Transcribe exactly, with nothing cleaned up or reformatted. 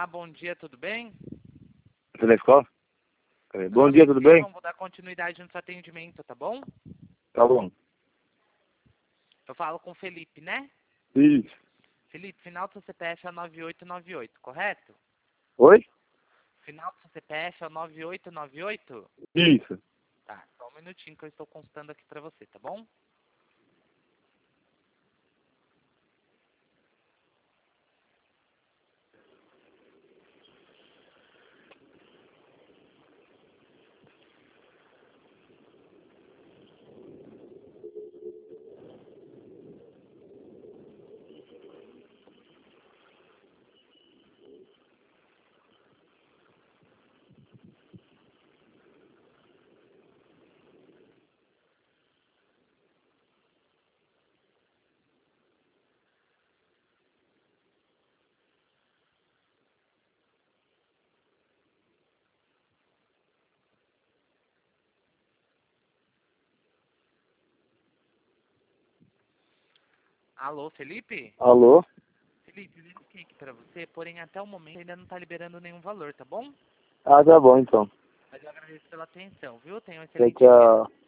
Olá, bom dia, tudo bem? Você é da escola? É, bom Meu dia, nome é tudo bem? Steven, vou dar continuidade no seu atendimento, tá bom? Tá bom. Eu falo com o Felipe, né? Isso. Felipe, final do seu C P F é nove oito nove oito, correto? Oi? Final do seu C P F é nove oito nove oito? Isso. Tá, só um minutinho que eu estou consultando aqui pra você, tá bom? Alô, Felipe? Alô? Felipe, eu verifiquei aqui pra você, porém até o momento ainda não tá liberando nenhum valor, tá bom? Ah, tá bom então. Mas eu agradeço pela atenção, viu? Tenha um Tchau, excelente dia. tchau.